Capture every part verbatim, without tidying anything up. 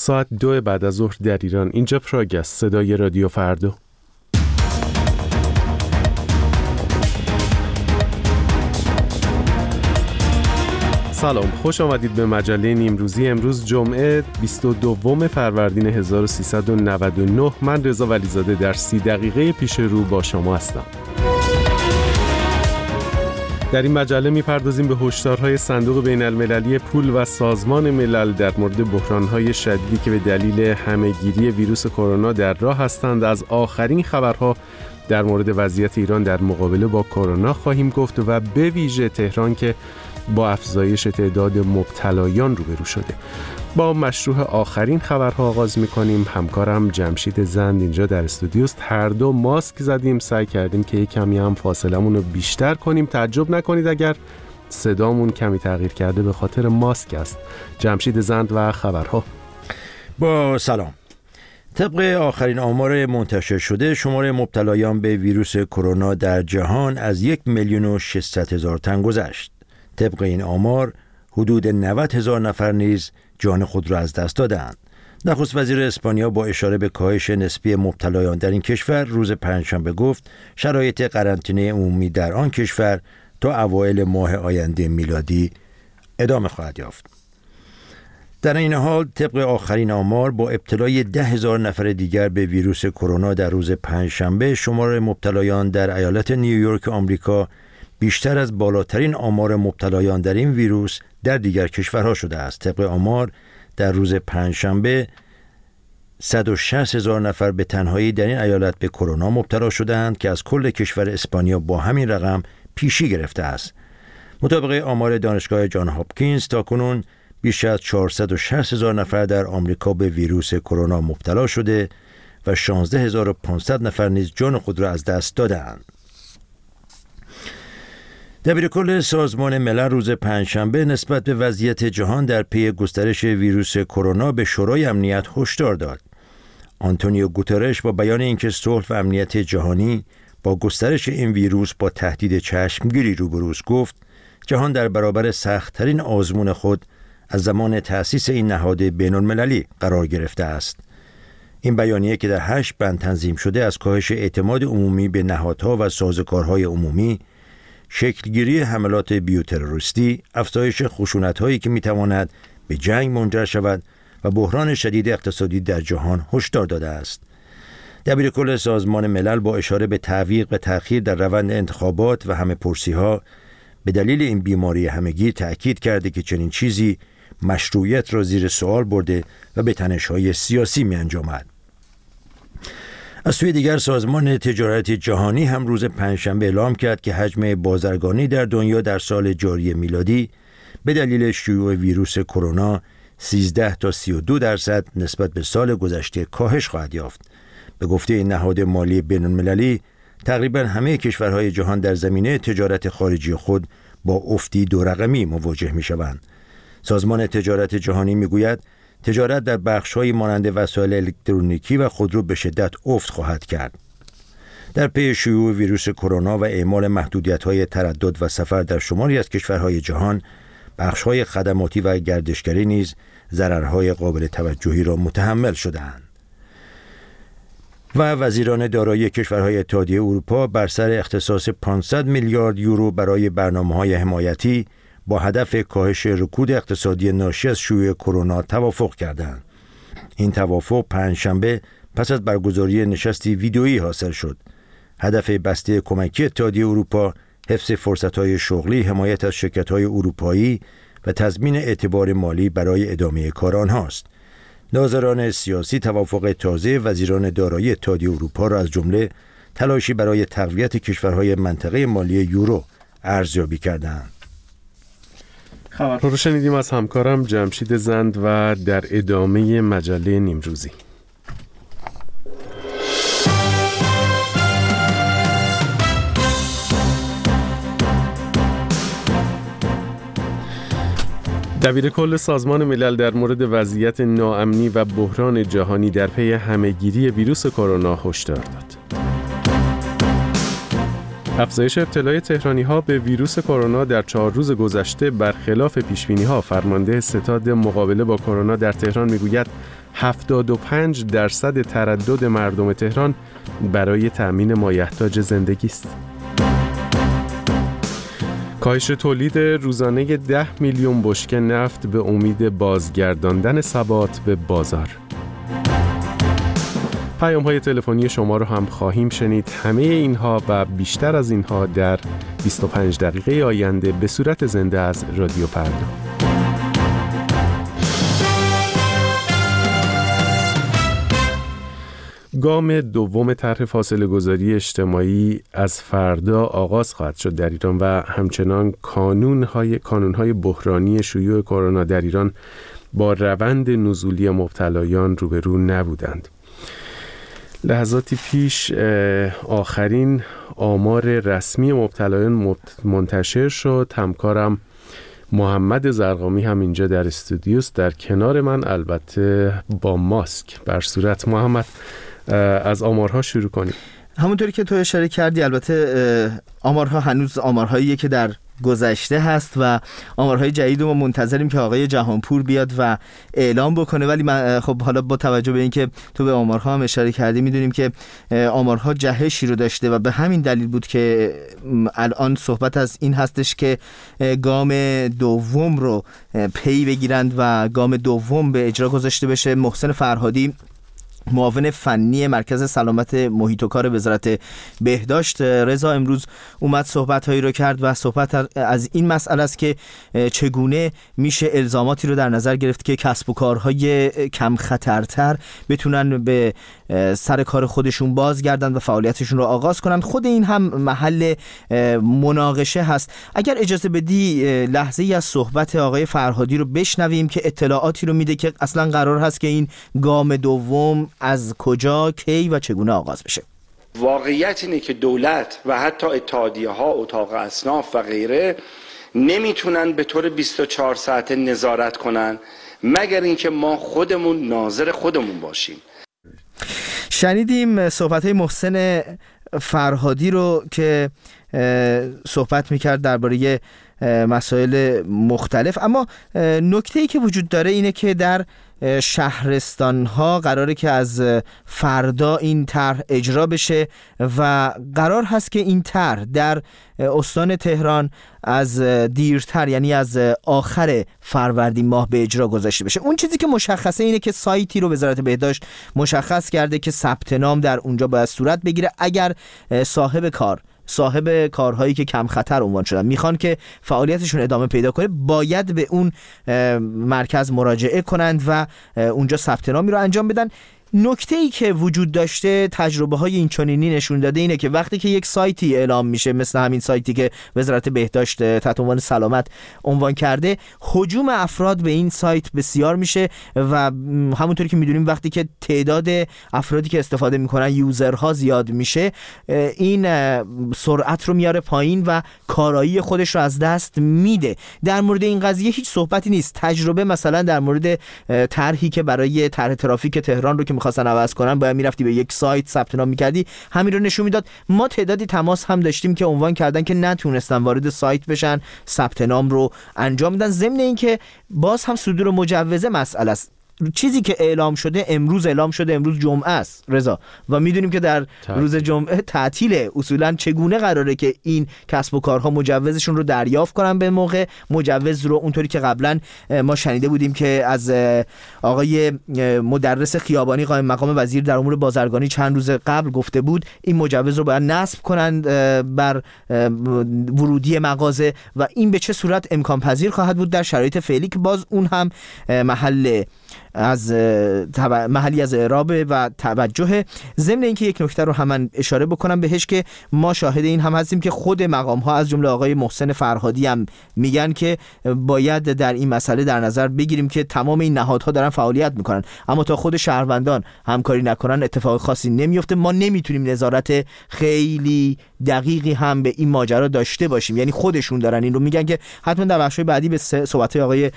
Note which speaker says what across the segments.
Speaker 1: ساعت دو بعد از ظهر در ایران. اینجا پراگ است، صدای رادیو فردا. سلام، خوش آمدید به مجله نیمروزی. امروز جمعه بیست و دوم فروردین هزار و سیصد و نود و نه. من رضا ولیزاده در سی دقیقه پیش رو با شما هستم. در این مجله میپردازیم به هشدارهای صندوق بین المللی پول و سازمان ملل در مورد بحرانهای شدیدی که به دلیل همهگیری ویروس کرونا در راه هستند. از آخرین خبرها در مورد وضعیت ایران در مقابله با کرونا خواهیم گفت و به ویژه تهران که با افزایش تعداد مبتلایان روبرو شده. با مشروع آخرین خبرها آغاز می‌کنیم. همکارم جمشید زند اینجا در استودیوست. هر دو ماسک زدیم، سعی کردیم که یک کمی هم فاصلمون رو بیشتر کنیم. تعجب نکنید اگر صدامون کمی تغییر کرده، به خاطر ماسک است. جمشید زند و خبرها.
Speaker 2: با سلام. طبق آخرین آمار منتشر شده، شمار مبتلایان به ویروس کرونا در جهان از یک میلیون و ششصد هزار تن گذشت. طبق این آمار حدود نود هزار نفر نیز جان خود را از دست دادند. نخست وزیر اسپانیا با اشاره به کاهش نسبی مبتلایان در این کشور روز پنجشنبه گفت شرایط قرنطینه عمومی در آن کشور تا اوایل ماه آینده میلادی ادامه خواهد یافت. در این حال طبق آخرین آمار با ابتلای ده هزار نفر دیگر به ویروس کرونا در روز پنجشنبه، شمار مبتلایان در ایالت نیویورک آمریکا بیشتر از بالاترین آمار مبتلایان در این ویروس در دیگر کشورها شده است. طبق آمار در روز پنجشنبه صد و شصت هزار نفر به تنهایی در این ایالت به کرونا مبتلا شدند که از کل کشور اسپانیا با همین رقم پیشی گرفته است. مطابق آمار دانشگاه جان هاپکینز تاکنون بیش از چهارصد و شصت هزار نفر در آمریکا به ویروس کرونا مبتلا شده و شانزده هزار و پانصد نفر نیز جان خود را از دست دادند. دبیرکل سازمان ملل روز پنجشنبه نسبت به وضعیت جهان در پی گسترش ویروس کرونا به شورای امنیت هشدار داد. آنتونیو گوترش با بیان اینکه صلح و امنیت جهانی با گسترش این ویروس با تهدید چشمگیری روبروست گفت جهان در برابر سخت‌ترین آزمون خود از زمان تأسیس این نهاد بین‌المللی قرار گرفته است. این بیانیه که در هشت بند تنظیم شده از کاهش اعتماد عمومی به نهادها و سازوکارهای عمومی، شکلگیری حملات بیوتروریستی، افزایش خشونت‌هایی که می‌تواند به جنگ منجر شود و بحران شدید اقتصادی در جهان هشدار داده است. دبیرکل سازمان ملل با اشاره به تعویق و تأخیر در روند انتخابات و همه‌پرسی‌ها به دلیل این بیماری همگیر تأکید کرده که چنین چیزی مشروعیت را زیر سوال برده و به تنش‌های سیاسی می‌انجامد. از سوی دیگر سازمان تجارت جهانی هم روز پنجشنبه اعلام کرد که حجم بازرگانی در دنیا در سال جاری میلادی به دلیل شیوع ویروس کرونا سیزده تا سی و دو درصد نسبت به سال گذشته کاهش خواهد یافت. به گفته این نهاد مالی بین‌المللی، تقریبا همه کشورهای جهان در زمینه تجارت خارجی خود با افتی دو رقمی مواجه می‌شوند. سازمان تجارت جهانی می‌گوید تجارت در بخش‌های مانند وسایل الکترونیکی و خودرو به شدت افت خواهد کرد. در پی شیوع ویروس کرونا و اعمال محدودیت‌های تردد و سفر در شماری از کشورهای جهان، بخش‌های خدماتی و گردشگری نیز ضررهای قابل توجهی را متحمل شده‌اند. و وزیران دارایی کشورهای اتحادیه اروپا بر سر اختصاص پانصد میلیارد یورو برای برنامه‌های حمایتی با هدف کاهش رکود اقتصادی ناشی از شیوع کرونا توافق کردند. این توافق پنجشنبه پس از برگزاری نشستی ویدئویی حاصل شد. هدف بسته کمکی اتحادیه اروپا حفظ فرصت‌های شغلی، حمایت از شرکت‌های اروپایی و تضمین اعتبار مالی برای ادامه کار آنهاست. ناظران سیاسی توافق تازه وزیران دارایی اتحادیه اروپا را از جمله تلاشی برای تقویت کشورهای منطقه مالی یورو ارزیابی کردند.
Speaker 1: خبرها رو شنیدیم از همکارم جمشید زند و در ادامه مجله نیمروزی. دبیرکل سازمان ملل در مورد وضعیت ناامنی و بحران جهانی در پی همهگیری ویروس کرونا هشدار داد. افزایش ابتلای تهرانی‌ها به ویروس کرونا در چهار روز گذشته برخلاف پیشبینی‌ها، فرمانده ستاد مقابله با کرونا در تهران می‌گوید هفتاد و پنج درصد تردد مردم تهران برای تأمین مایحتاج زندگی است. کاهش تولید روزانه ده میلیون بشکه نفت به امید بازگرداندن ثبات به بازار. پیام‌های تلفنی شما رو هم خواهیم شنید. همه اینها و بیشتر از اینها در بیست و پنج دقیقه آینده به صورت زنده از رادیو فردا. گام دوم طرح فاصله گذاری اجتماعی از فردا آغاز خواهد شد در ایران و همچنان کانون‌های کانون‌های بحرانی شیوع کرونا در ایران با روند نزولی مبتلایان روبرو نبودند. لحظاتی پیش آخرین آمار رسمی مبتلایان منتشر شد. همکارم محمد زرقامی هم اینجا در استودیوست، در کنار من، البته با ماسک بر صورت. محمد، از آمارها شروع کنیم.
Speaker 3: همونطوری که تو اشاره کردی، البته آمارها هنوز آمارهاییه که در گذشته هست و آمارهای جدید رو ما منتظریم که آقای جهانپور بیاد و اعلام بکنه، ولی من خب حالا با توجه به اینکه تو به آمارها هم اشاره کردی میدونیم که آمارها جهشی رو داشته و به همین دلیل بود که الان صحبت از این هستش که گام دوم رو پی بگیرند و گام دوم به اجرا گذاشته بشه. محسن فرهادی، معاون فنی مرکز سلامت محیط و کار وزارت بهداشت، رضا، امروز اومد صحبت‌هایی رو کرد و صحبت از این مسئله است که چگونه میشه الزاماتی رو در نظر گرفت که کسب و کارهای کم خطرتر بتونن به سر کار خودشون بازگردن و فعالیتشون رو آغاز کنن. خود این هم محل مناقشه هست. اگر اجازه بدی لحظه ای از صحبت آقای فرهادی رو بشنویم که اطلاعاتی رو میده که اصلا قرار هست که این گام دوم از کجا، کی و چگونه آغاز بشه.
Speaker 4: واقعیت اینه که دولت و حتی اتحادیه ها، اتاق اصناف و غیره نمیتونن به طور بیست و چهار ساعته نظارت کنن مگر اینکه ما خودمون ناظر خودمون باشیم.
Speaker 3: شنیدیم صحبت‌های محسن فرهادی رو که صحبت میکرد درباره مسائل مختلف، اما نکته‌ای که وجود داره اینه که در شهرستان‌ها قراره که از فردا این طرح اجرا بشه و قرار هست که این طرح در استان تهران از دیرتر، یعنی از آخر فروردین ماه به اجرا گذاشته بشه. اون چیزی که مشخصه اینه که سایتی رو وزارت بهداشت مشخص کرده که ثبت نام در اونجا باید صورت بگیره. اگر صاحب کار صاحب کارهایی که کم خطر عنوان شدن میخوان که فعالیتشون ادامه پیدا کنه، باید به اون مرکز مراجعه کنند و اونجا ثبت نامی رو انجام بدن. نکته‌ای که وجود داشته، تجربه های این چنینی نشون داده اینه که وقتی که یک سایتی اعلام میشه، مثل همین سایتی که وزارت بهداشت تحت عنوان سلامت عنوان کرده، هجوم افراد به این سایت بسیار میشه و همونطوری که میدونیم وقتی که تعداد افرادی که استفاده میکنن، یوزرها، زیاد میشه، این سرعت رو میاره پایین و کارایی خودش رو از دست میده. در مورد این قضیه هیچ صحبتی نیست. تجربه مثلا در مورد طرحی که برای طرح ترافیک تهران رو که می‌خواستن عوض کنن، باید میرفتی به یک سایت ثبت نام می‌کردی، همین رو نشون میداد. ما تعدادی تماس هم داشتیم که عنوان کردن که نتونستن وارد سایت بشن، ثبت نام رو انجام بدن. ضمن اینکه باز هم صدور مجوز مسئله است. چیزی که اعلام شده امروز اعلام شده، امروز جمعه است رضا، و میدونیم که در تعطیل. روز جمعه تعطیله. اصولا چگونه قراره که این کسب و کارها مجوزشون رو دریافت کنن به موقع؟ مجوز رو اونطوری که قبلا ما شنیده بودیم که از آقای مدرس خیابانی قائم مقام وزیر در امور بازرگانی چند روز قبل گفته بود این مجوز رو باید نصب کنند بر ورودی مغازه و این به چه صورت امکان پذیر خواهد بود در شرایط فعلی که باز اون هم محل از محلی از اعراب و توجه. ضمن اینکه یک نکته رو هم اشاره بکنم بهش که ما شاهد این هم هستیم که خود مقام ها از جمله آقای محسن فرهادی هم میگن که باید در این مسئله در نظر بگیریم که تمام این نهادها دارن فعالیت میکنن، اما تا خود شهروندان همکاری نکنن اتفاق خاصی نمیفته. ما نمیتونیم نظارت خیلی دقیقی هم به این ماجرا داشته باشیم، یعنی خودشون دارن این رو میگن که حتما در بخش‌های بعدی به صحبت‌های آقای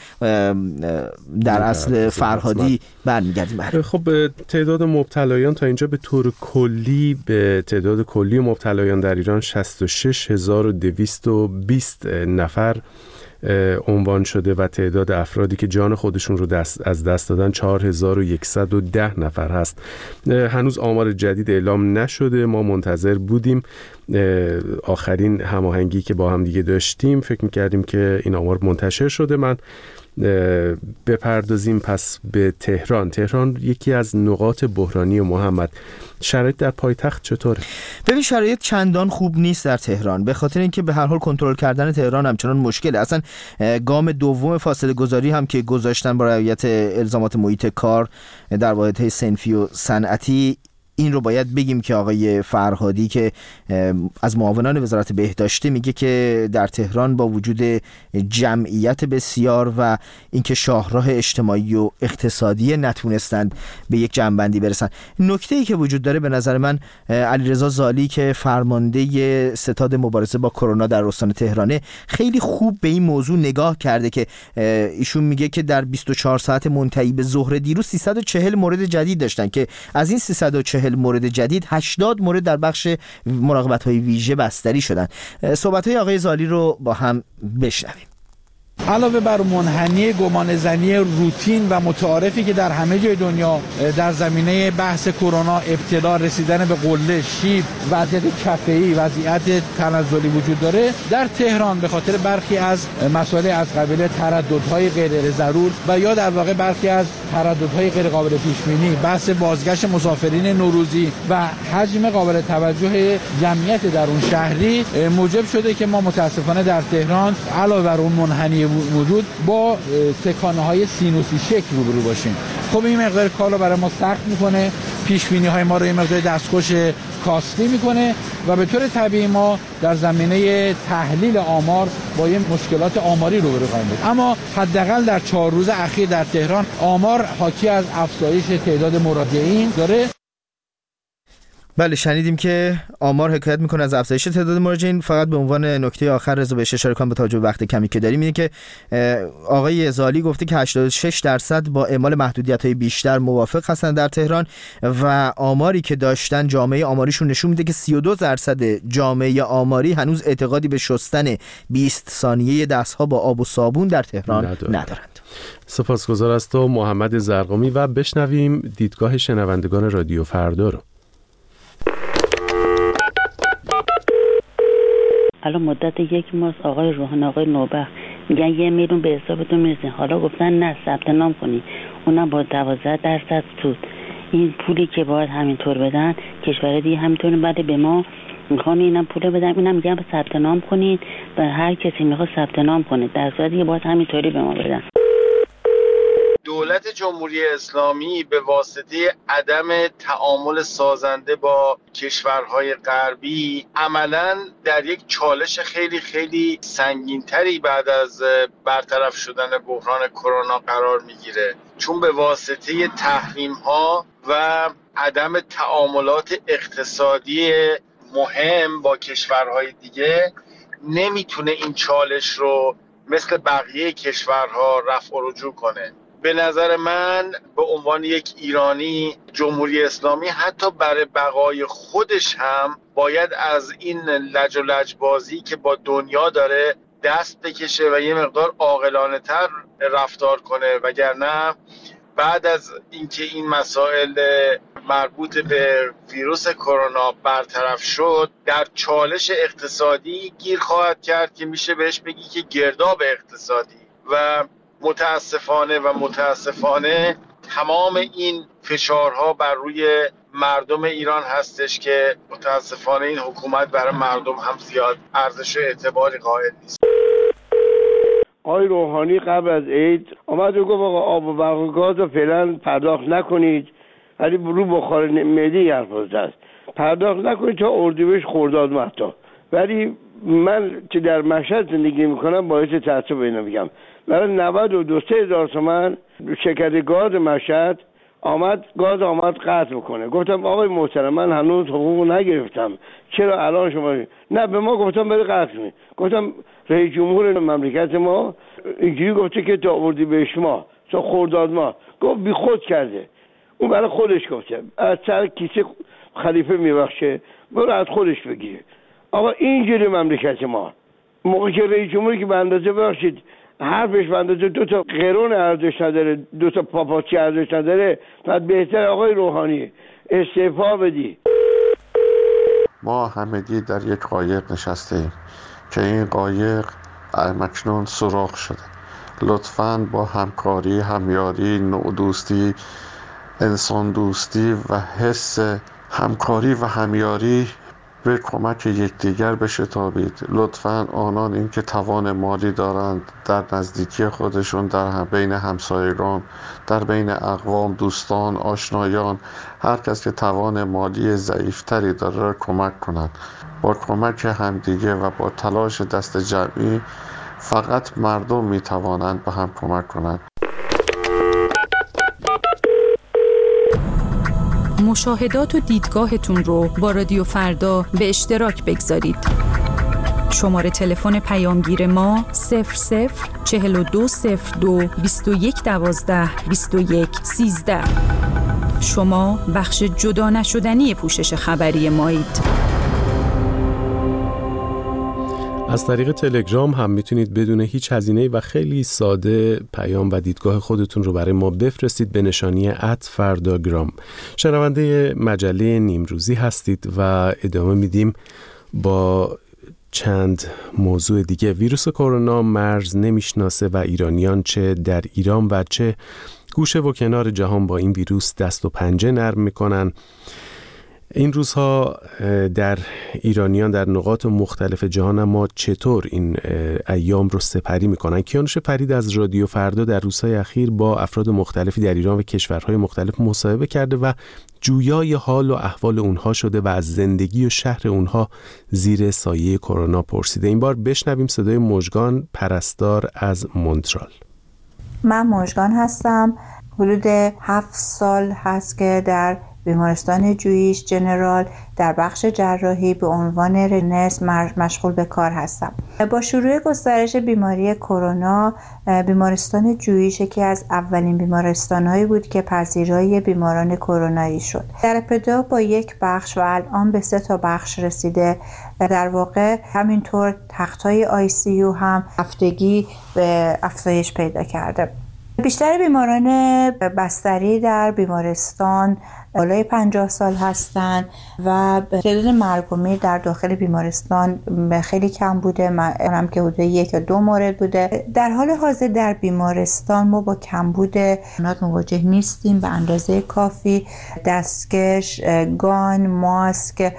Speaker 3: در اصل فرهادی برمیگردیم.
Speaker 1: خب تعداد مبتلایان تا اینجا به طور کلی به تعداد کلی مبتلایان در ایران شصت و شش هزار و دویست و بیست نفر عنوان شده و تعداد افرادی که جان خودشون رو دست از دست دادن چهار هزار و صد و ده نفر هست. هنوز آمار جدید اعلام نشده، ما منتظر بودیم. آخرین هماهنگی که با هم دیگه داشتیم فکر می‌کردیم که این آمار منتشر شده. من بپردازیم پس به تهران. تهران یکی از نقاط بحرانی محمد. شرایط در پایتخت چطوره؟
Speaker 3: ببین شرایط چندان خوب نیست در تهران، به خاطر اینکه به هر حال کنترل کردن تهران همچنان مشکله. اصلا گام دوم فاصله گذاری هم که گذاشتن با رعایت الزامات محیط کار در واحدهای صنفی و صنعتی، این رو باید بگیم که آقای فرهادی که از معاونان وزارت بهداشتی میگه که در تهران با وجود جمعیت بسیار و اینکه شاهراه اجتماعی و اقتصادی نتونستند به یک جمع‌بندی برسن. نکته‌ای که وجود داره به نظر من علیرضا زالی که فرمانده ستاد مبارزه با کرونا در استان تهرانه خیلی خوب به این موضوع نگاه کرده که ایشون میگه که در بیست و چهار ساعت منتهی به ظهر دیروز سیصد و چهل مورد جدید داشتن که از این سیصد و چهل مورد جدید هشتاد مورد در بخش مراقبت‌های ویژه بستری شدن. صحبت‌های آقای زالی رو با هم بشنویم.
Speaker 5: علاوه بر منحنی گمانه‌زنی روتین و متعارفی که در همه جای دنیا در زمینه بحث کرونا، ابتلا، رسیدن به قله، شیب، وضعیت کفه‌ای، وضعیت تنزلی وجود داره، در تهران به خاطر برخی از مسائل از قبیل ترددهای غیر ضرور و یا در واقع برخی از ترددهای غیر قابل پیش بینی، بحث بازگشت مسافرین نوروزی و حجم قابل توجه جمعیت در اون شهری موجب شده که ما متاسفانه در تهران علاوه بر اون منحنی موجود با تکانه های سینوسی شکل روبرو باشیم. خب این مقدار کار رو برای ما سخت میکنه، پیش بینی های ما رو این مقدار دستخوش کاستی میکنه و به طور طبیعی ما در زمینه تحلیل آمار با این مشکلات آماری روبرو خواهیم بود. اما حداقل در چهار روز اخیر در تهران آمار حاکی از افزایش تعداد مراجعین داره.
Speaker 3: بله شنیدیم که آمار حکایت میکنه از افزایش تعداد مراجعین. فقط به عنوان نکته آخر رضا بهش اشاره کنم با توجه به وقت کمی که داریم، اینه که آقای زالی گفته که هشتاد و شش درصد با اعمال محدودیت‌های بیشتر موافق هستن در تهران و آماری که داشتن جامعه آماریشون نشون میده که سی و دو درصد جامعه آماری هنوز اعتقادی به شستن بیست ثانیه دست‌ها با آب و صابون در تهران ندارد. ندارند.
Speaker 1: سپاسگزار از تو محمد زرقامی و بشنویم دیدگاه شنوندگان رادیو فردا رو.
Speaker 6: الان مدت یک ماه آقای روحان آقای نوبخت میگن یه میلیون به حسابتون میرسه، حالا گفتن نه ثبت نام کنی، اونم با دوازده درصد سود. این پولی که باید همینطور بدن کشور دیگه همینطور بعد به ما میخوان اینم پول بدن، اینم میگن ثبت نام کنید و هر کسی میخواد ثبت نام کنه، در صورتی که باید همینطوری به ما بدن.
Speaker 7: دولت جمهوری اسلامی به واسطه عدم تعامل سازنده با کشورهای غربی عملاً در یک چالش خیلی خیلی سنگین‌تری بعد از برطرف شدن بحران کرونا قرار میگیره، چون به واسطه تحریم‌ها و عدم تعاملات اقتصادی مهم با کشورهای دیگه نمیتونه این چالش رو مثل بقیه کشورها رفع و رجوع کنه. به نظر من به عنوان یک ایرانی جمهوری اسلامی حتی برای بقای خودش هم باید از این لج و لجبازی که با دنیا داره دست بکشه و یه مقدار عاقلانه تر رفتار کنه، وگرنه بعد از اینکه این مسائل مربوط به ویروس کرونا برطرف شد در چالش اقتصادی گیر خواهد کرد که میشه بهش بگی که گرداب اقتصادی و متاسفانه و متاسفانه تمام این فشارها بر روی مردم ایران هستش که متاسفانه این حکومت برای مردم هم زیاد ارزش و اعتباری قائل نیست.
Speaker 8: آقای روحانی قبل از عید آمد و گفت آقا آب و برق و گاز رو فعلا پرداخت نکنید، ولی رو بخار معده حرف است پرداخت نکنید تا اردیبهشت خرداد مهتا. ولی من که در مشهد زندگی میکنم باعث تعصب اینو میگم، برای نود و دو هزار تومان شرکت گاز مشهد آمد گاز آمد قطع بکنه. گفتم آقای محترم من هنوز حقوق نگرفتم، چرا الان شما؟ نه به ما گفتم بری قطع کنید. گفتم رئیس جمهور مملکت ما اینجوری گفته که تا اردیبهشت ماه تا خرداد ماه، گفت بی خود کرده، اون برای خودش گفته از سر کیسه خلیفه میبخشه، برو از خودش بگیره. آقا اینجوری مملکت ما موقع که رئیس جمهوری که به اندازه ببخشید حرفش به اندازه دو تا قرون ارزش نداره، دو تا پاپاچی ارزش نداره، بعد بهتر آقای روحانی استعفا بدی.
Speaker 9: ما همگی در یک قایق نشسته ایم که این قایق همکنون سوراخ شده. لطفاً با همکاری، همیاری، نوع دوستی، انسان دوستی و حس همکاری و همیاری به کمک یکدیگر بشتابید. لطفاً آنان این که توان مالی دارند در نزدیکی خودشون، در بین همسایگان، در بین اقوام، دوستان، آشنایان، هر کس که توان مالی ضعیفتری داره کمک کنند. با کمک همدیگه و با تلاش دست جمعی فقط مردم میتوانند به هم کمک کنند.
Speaker 10: مشاهدات و دیدگاهتون رو با رادیو فردا به اشتراک بگذارید. شماره تلفن پیامگیر ما صفر صفر چهل و دو صفر دو بیست و یک دوازده بیست و یک سیزده. شما بخش جدا نشدنی پوشش خبری مایید.
Speaker 1: از طریق تلگرام هم میتونید بدون هیچ هزینه‌ای و خیلی ساده پیام و دیدگاه خودتون رو برای ما بفرستید به نشانی ات فرداگرام. شنونده مجله نیمروزی هستید و ادامه میدیم با چند موضوع دیگه. ویروس کرونا مرز نمیشناسه و ایرانیان چه در ایران و چه گوشه و کنار جهان با این ویروس دست و پنجه نرم میکنن. این روزها در ایرانیان در نقاط مختلف جهان ما چطور این ایام رو سپری میکنن؟ کیانوش فرید از رادیو فردا در روزهای اخیر با افراد مختلفی در ایران و کشورهای مختلف مصاحبه کرده و جویای حال و احوال اونها شده و از زندگی و شهر اونها زیر سایه کرونا پرسیده. این بار بشنویم صدای مژگان پرستار از مونترال.
Speaker 11: من مژگان هستم. حدود هفت سال هست که در بیمارستان جویش جنرال در بخش جراحی به عنوان نرس مشغول به کار هستم. با شروع گسترش بیماری کرونا، بیمارستان جویش یکی از اولین بیمارستان‌هایی بود که پذیرای بیماران کرونایی شد. در ابتدا با یک بخش و الان به سه تا بخش رسیده. در واقع همینطور تخت‌های آی سی یو هم هفتگی به افزایش پیدا کرده. بیشتر بیماران بستری در بیمارستان بالای پنجاه سال هستند و تعداد مرگ و میر در داخل بیمارستان خیلی کم بوده. من که حدود یک یا دو مورد بوده. در حال حاضر در بیمارستان ما با کمبود امکانات مواجه نیستیم. به اندازه کافی دستکش، گان، ماسک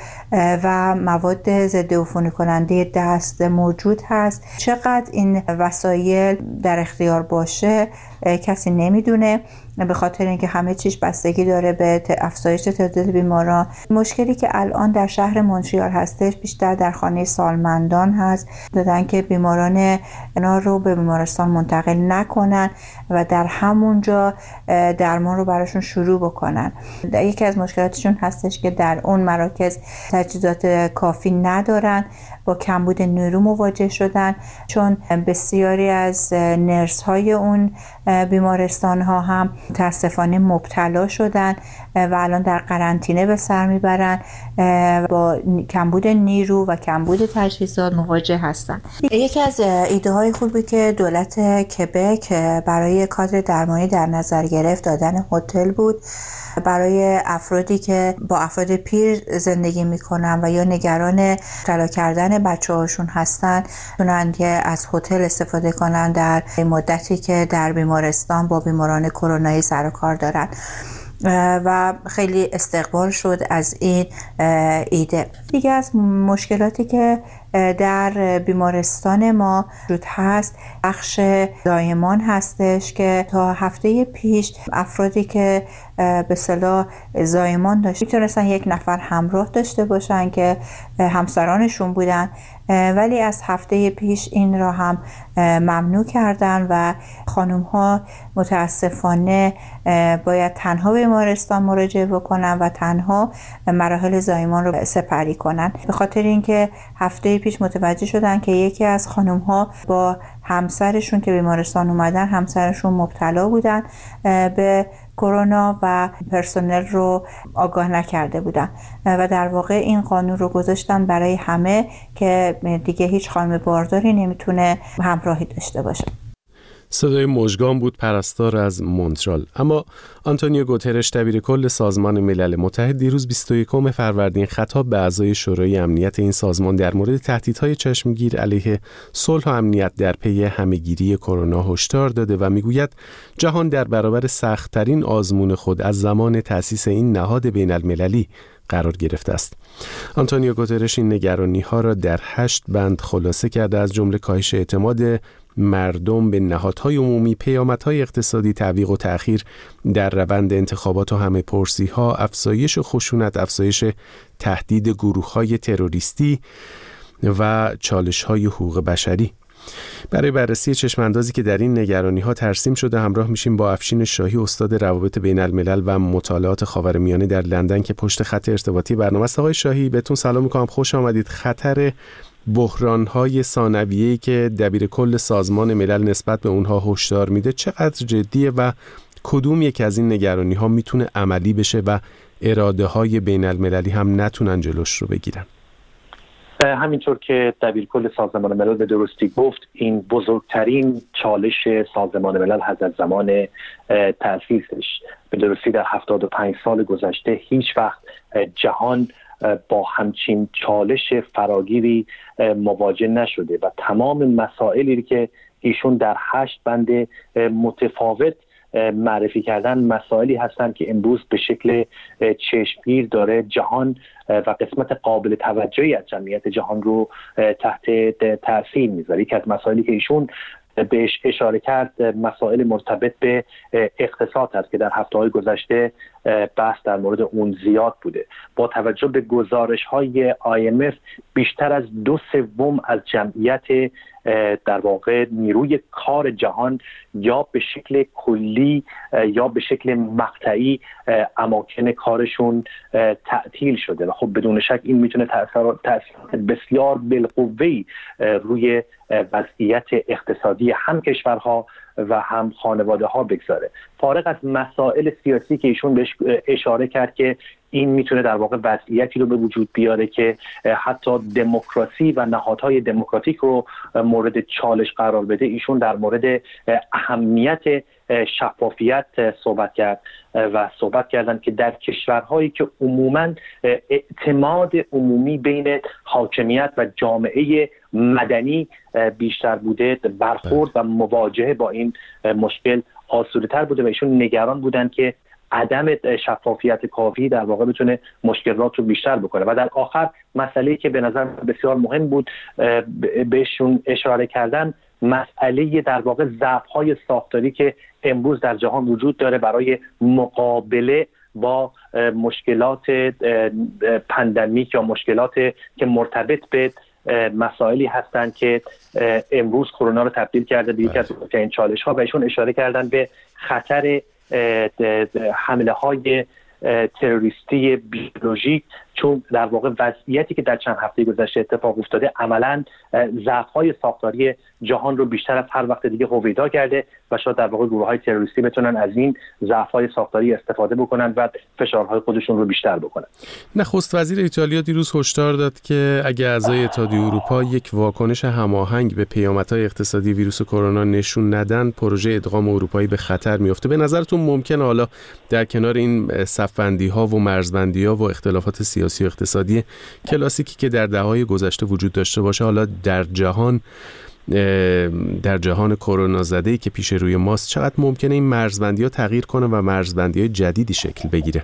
Speaker 11: و مواد ضد عفونی کننده دست موجود هست. چقدر این وسایل در اختیار باشه کسی نمیدونه، به خاطر اینکه همه چیز بستگی داره به افزایش تعداد بیماران. مشکلی که الان در شهر مونتریال هستش بیشتر در خانه سالمندان هست، دادن که بیماران اینا رو به بیمارستان منتقل نکنن و در همونجا درمان رو براشون شروع بکنن. یکی از مشکلاتشون هستش که در اون مراکز تجهیزات کافی ندارن، با کمبود نیرو مواجه شدن، چون بسیاری از نرس های اون بیمارستان ها هم متاسفانه مبتلا شدن و الان در قرنطینه به سر میبرن، با کمبود نیرو و کمبود تجهیزات مواجه هستن. یکی از ایده های خوبی که دولت کبک برای کادر درمانی در نظر گرفت دادن هتل بود برای افرادی که با افراد پیر زندگی میکنن و یا نگران مبتلا کردن بچه هاشون هستن، تونن از هتل استفاده کنن در مدتی که در بیمارستان با بیماران کرونایی سر و کار دارن و خیلی استقبال شد از این ایده. دیگه از مشکلاتی که در بیمارستان ما وجود هست بخش زایمان هستش که تا هفته پیش افرادی که به اصطلاح زایمان داشت میتونستن یک نفر همراه داشته باشن که همسرانشون بودن، ولی از هفته پیش این را هم ممنوع کردن و خانم ها متاسفانه باید تنها به بیمارستان مراجعه بکنن و تنها مراحل زایمان رو سپری کنن، به خاطر اینکه هفته پیش متوجه شدن که یکی از خانم ها با همسرشون که بیمارستان اومدن، همسرشون مبتلا بودن به کرونا و پرسنل رو آگاه نکرده بودن و در واقع این قانون رو گذاشتن برای همه که دیگه هیچ خانم بارداری نمیتونه همراهی داشته باشه.
Speaker 1: صدای مژگان بود، پرستار از مونترال. اما آنتونیو گوترش دبیر کل سازمان ملل متحد دیروز بیست و یکم فروردین خطاب به اعضای شورای امنیت این سازمان در مورد تهدیدهای چشمگیر علیه صلح و امنیت در پی همهگیری کرونا هشدار داده و میگوید جهان در برابر سخت‌ترین آزمون خود از زمان تأسیس این نهاد بین المللی قرار گرفته است. آنتونیو گوترش این نگرانی‌ها را در هشت بند خلاصه کرده، از جمله کاهش اعتماد مردم به نهادهای عمومی، پیامدهای اقتصادی، تعویق و تأخیر در روند انتخابات و همه پرسی‌ها، افزایش خشونت، افزایش تهدید گروه‌های تروریستی و چالش‌های حقوق بشری. برای بررسی چشماندازی که در این نگرانی‌ها ترسیم شده همراه میشیم با افشین شاهی، استاد روابط بین الملل و مطالعات خاورمیانه در لندن که پشت خط ارتباطی برنامه است. آقای شاهی، بهتون سلام می‌کنم، خوش آمدید. خطر بحران‌های ثانویه‌ای که دبیر کل سازمان ملل نسبت به اونها هشدار میده چقدر جدیه و کدوم یک از این نگرانی‌ها میتونه عملی بشه و اراده‌های بین المللی هم نتونن جلوش رو بگیرن؟
Speaker 12: همینطور که دبیر کل سازمان ملل به درستی گفت، این بزرگترین چالش سازمان ملل هست از زمان تأسیسش. به درستی در هفتاد و پنج سال گذشته هیچ وقت جهان با همچین چالش فراگیری مواجه نشده و تمام مسائلی که ایشون در هشت بند متفاوت معرفی کردن مسائلی هستند که امروز به شکل چشمگیر داره جهان و قسمت قابل توجهی از جمعیت جهان رو تحت تاثیر میذاره. یکی از مسائلی که ایشون بهش اشاره کرد مسائل مرتبط به اقتصاد هست که در هفته‌های گذشته بحث در مورد اون زیاد بوده. با توجه به گزارش‌های آی ام اف بیشتر از دو سوم از جمعیت در واقع نیروی کار جهان یا به شکل کلی یا به شکل مقطعی اماکن کارشون تعطیل شده و خب بدون شک این میتونه تأثیرات بسیار بالقوه‌ای روی وضعیت اقتصادی هم کشورها و هم خانواده ها بگذاره. فارغ از مسائل سیاسی که ایشون بهش اشاره کرد که این میتونه در واقع وضعیتی رو به وجود بیاره که حتی دموکراسی و نهادهای دموکراتیک رو مورد چالش قرار بده، ایشون در مورد اهمیت شفافیت صحبت کرد و صحبت کردن که در کشورهایی که عموماً اعتماد عمومی بین حاکمیت و جامعه مدنی بیشتر بوده، برخورد و مواجهه با این مشکل آسوده‌تر بوده و ایشون نگران بودن که عدم شفافیت کافی در واقع بتونه مشکلات رو بیشتر بکنه. و در آخر مسئله‌ای که به نظر بسیار مهم بود بهشون اشاره کردن مسئله در واقع ضعف‌های ساختاری که امروز در جهان وجود داره برای مقابله با مشکلات پاندمیک یا مشکلات که مرتبط به مسائلی هستند که امروز کرونا رو تبدیل کرده به یکی از این چالش ها و ایشون اشاره کردن به خطر حمله های تروریستی بیولوژیک، چون در واقع وضعیتی که در چند هفته گذشته اتفاق افتاده عملاً ضعف‌های ساختاری جهان رو بیشتر از هر وقت دیگه هویدا کرده و شاید در واقع گروه‌های تروریستی بتونن از این ضعف‌های ساختاری استفاده بکنن و فشارهای خودشون رو بیشتر بکنن.
Speaker 1: نخست وزیر ایتالیا دیروز هشدار داد که اگه اعضای اتحادیه اروپا یک واکنش هماهنگ به پیامدهای اقتصادی ویروس کرونا نشون ندن، پروژه ادغام اروپایی به خطر میفته. به نظرتون ممکنه حالا در کنار این صف‌بندی‌ها و مرزبندی‌ها و اختلافات سیاسی و اقتصادی کلاسیکی که در دهه‌های گذشته وجود داشته باشه، حالا در جهان در جهان کرونا زده‌ای که پیش روی ماست، چقدر ممکنه این مرزبندی‌ها تغییر کنه و مرزبندی‌های جدیدی شکل بگیره؟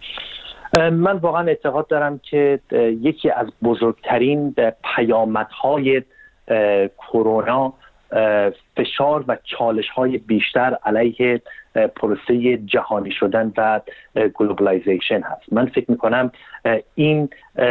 Speaker 12: من واقعا اعتقاد دارم که یکی از بزرگترین پیامدهای کرونا فشار و چالش‌های بیشتر علیه پروسه جهانی شدن و گلوبالایزیشن هست. من فکر می‌کنم این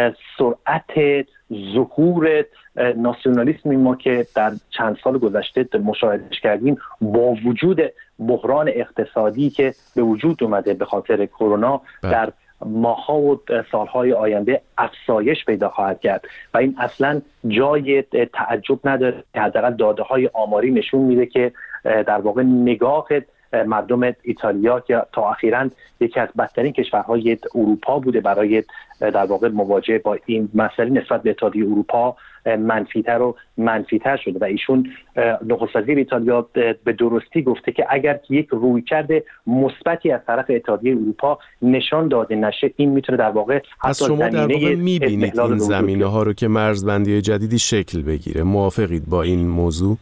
Speaker 12: سرعت ظهور ناسیونالیسمی ما که در چند سال گذشته مشاهدهش کردیم با وجود بحران اقتصادی که به وجود اومده به خاطر کرونا در ماها و سالهای آینده افزایش پیدا خواهد کرد و این اصلا جای تعجب نداره که حداقل داده‌های آماری نشون میده که در واقع نگاه مردم ایتالیا که تا اخیراً یکی از بدترین کشورهای اروپا بوده برای در واقع مواجهه با این مسئله نسبت به اتحادیه اروپا منفی‌تر و منفی‌تر شده و ایشون نخست وزیر ایتالیا به درستی گفته که اگر یک رویکرد مثبتی از طرف اتحادیه اروپا نشان داده نشه این میتونه در واقع
Speaker 1: حتی شما در واقع میبینید این زمینه ها رو که مرزبندی جدیدی شکل بگیره. موافقید با این موضوع؟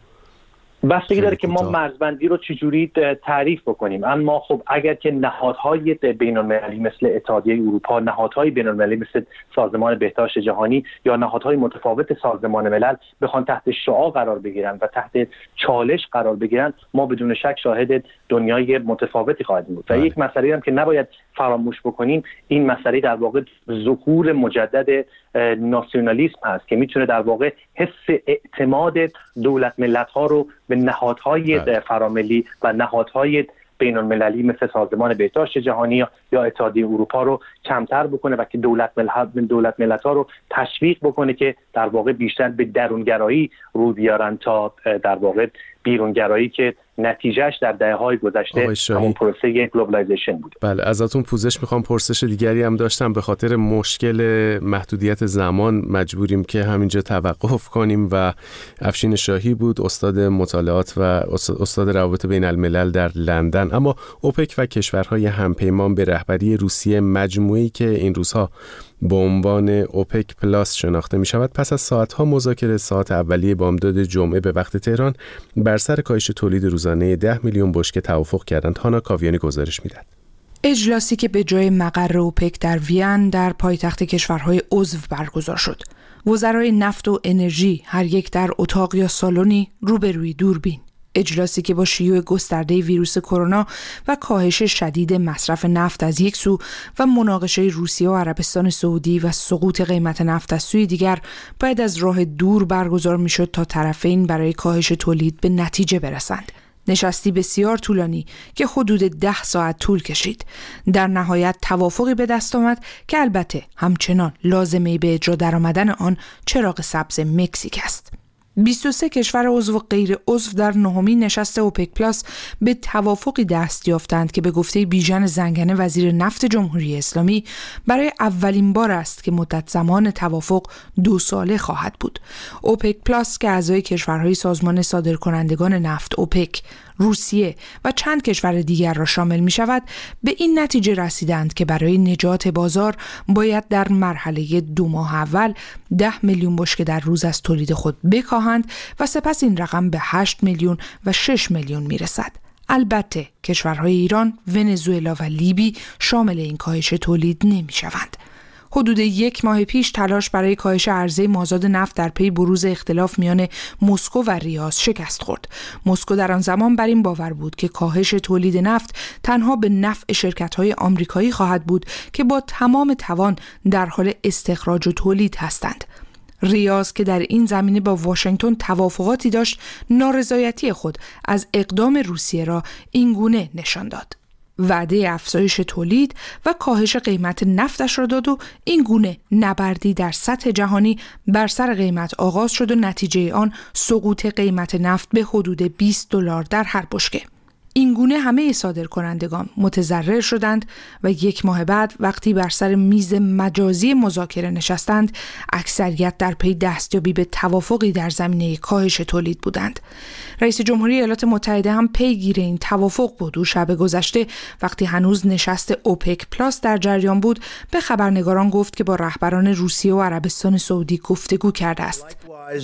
Speaker 12: بستگی داره که ما مرزبندی رو چجوری تعریف بکنیم، اما خب اگر که نهادهای بین‌المللی مثل اتحادیه اروپا، نهادهای بین‌المللی مثل سازمان بهداشت جهانی یا نهادهای متفاوت سازمان ملل بخوان تحت شعاع قرار بگیرن و تحت چالش قرار بگیرن، ما بدون شک شاهد دنیای متفاوتی خواهیم بود. و یک مسئله هم که نباید فراموش بکنیم، این مسئله در واقع ظهور مجدد ناسیونالیسم هست که میتونه در واقع حس اعتماد دولت ملت ها رو به نهادهای فراملی و نهادهای بین المللی مثل سازمان بهداشت جهانی یا اتحادیه اروپا رو کمتر بکنه و که دولت ملت دولت ملت ها رو تشویق بکنه که در واقع بیشتر به درونگرایی رو بیارن تا در واقع بیرونگرایی که نتیجهش در دهه‌های گذشته همون پروسه گلوبالایزیشن بود.
Speaker 1: بله، ازتون پوزش میخوام. پرسش دیگری هم داشتم. به خاطر مشکل محدودیت زمان مجبوریم که همینجا توقف کنیم و افشین شاهی بود، استاد مطالعات و استاد روابط بین الملل در لندن. اما اوپک و کشورهای همپیمان به رهبری روسیه، مجموعه‌ای که این روزها به عنوان اوپک پلاس شناخته می شود، پس از ساعتها مذاکره ساعت اولیه بامداد جمعه به وقت تهران بر سر کاهش تولید روزانه ده میلیون بشکه توافق کردند. هانا کاویانی گزارش میدهد.
Speaker 13: اجلاسی که به جای مقر اوپک در وین در پایتخت کشورهای عضو برگزار شد. وزرای نفت و انرژی هر یک در اتاق یا سالنی روبروی دوربین. اجلاسی که با شیوع گسترده ویروس کرونا و کاهش شدید مصرف نفت از یک سو و مناقشه روسیه و عربستان سعودی و سقوط قیمت نفت از سوی دیگر باید از راه دور برگزار میشد تا طرفین برای کاهش تولید به نتیجه برسند. نشستی بسیار طولانی که حدود ده ساعت طول کشید. در نهایت توافقی به دست آمد که البته همچنان لازمه به اجرا درآمدن آن چراغ سبز مکزیک است. بیست و سه کشور عضو و غیر عضو در نهمین نشست اوپک پلاس به توافقی دست یافتند که به گفته بیژن زنگنه وزیر نفت جمهوری اسلامی برای اولین بار است که مدت زمان توافق دو ساله خواهد بود. اوپک پلاس که اعضای کشورهای سازمان صادرکنندگان نفت اوپک، روسیه و چند کشور دیگر را شامل می شود، به این نتیجه رسیدند که برای نجات بازار باید در مرحله دو ماه اول ده میلیون بشکه در روز از تولید خود بکاهند و سپس این رقم به هشت میلیون و شش میلیون می رسد. البته کشورهای ایران، ونزوئلا و لیبی شامل این کاهش تولید نمی شوند. حدود یک ماه پیش تلاش برای کاهش عرضه مازاد نفت در پی بروز اختلاف میان مسکو و ریاض شکست خورد. مسکو در آن زمان بر این باور بود که کاهش تولید نفت تنها به نفع شرکت‌های آمریکایی خواهد بود که با تمام توان در حال استخراج و تولید هستند. ریاض که در این زمینه با واشنگتن توافقاتی داشت، نارضایتی خود از اقدام روسیه را اینگونه نشان داد. وعده افزایش تولید و کاهش قیمت نفتش را داد و این گونه نبردی در سطح جهانی بر سر قیمت آغاز شد و نتیجه آن سقوط قیمت نفت به حدود بیست دلار در هر بشکه. این گونه همه صادرکنندگان متضرر شدند و یک ماه بعد وقتی بر سر میز مجازی مذاکره نشستند، اکثریت در پی دستیابی به توافقی در زمینه کاهش تولید بودند. رئیس جمهوری ایالات متحده هم پیگیر این توافق بود و شب گذشته وقتی هنوز نشست اوپک پلاس در جریان بود، به خبرنگاران گفت که با رهبران روسیه و عربستان سعودی گفتگو کرده است.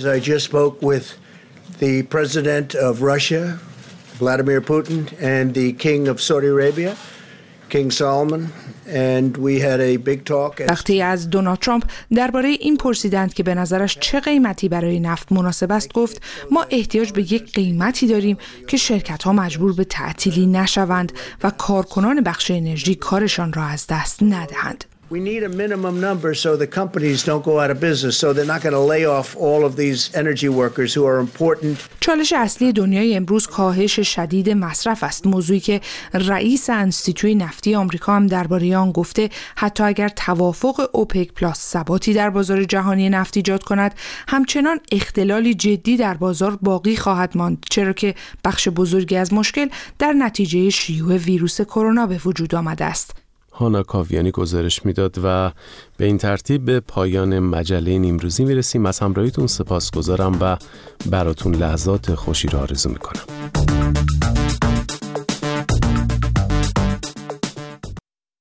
Speaker 14: Vladimir Putin and the King of Saudi Arabia, King Salman, and we had a big talk.
Speaker 13: وقتی از دونالد ترامپ درباره این پرسیدند که به نظرش چه قیمتی برای نفت مناسب است، گفت ما احتیاج به یک قیمتی داریم که شرکت‌ها مجبور به تعطیلی نشوند و کارکنان بخش انرژی کارشان را از دست ندهند.
Speaker 14: We need a minimum number so the companies don't go out of business, so they're not going to lay off all of these energy workers who are important.
Speaker 13: چالش اصلی دنیای امروز کاهش شدید مصرف است، موضوعی که رئیس انستیتوی نفتی آمریکا هم درباره آن گفته حتی اگر توافق اوپک پلاس ثباتی در بازار جهانی نفت ایجاد کند، همچنان اختلالی جدی در بازار باقی خواهد ماند، چرا که بخش بزرگی از مشکل در نتیجه شیوع ویروس کرونا به وجود آمده است.
Speaker 1: هانا کاویانی گزارش میداد و به این ترتیب به پایان مجله نیمروزی میرسیم. از همراهیتون سپاسگزارم و براتون لحظات خوشی را آرزو میکنم.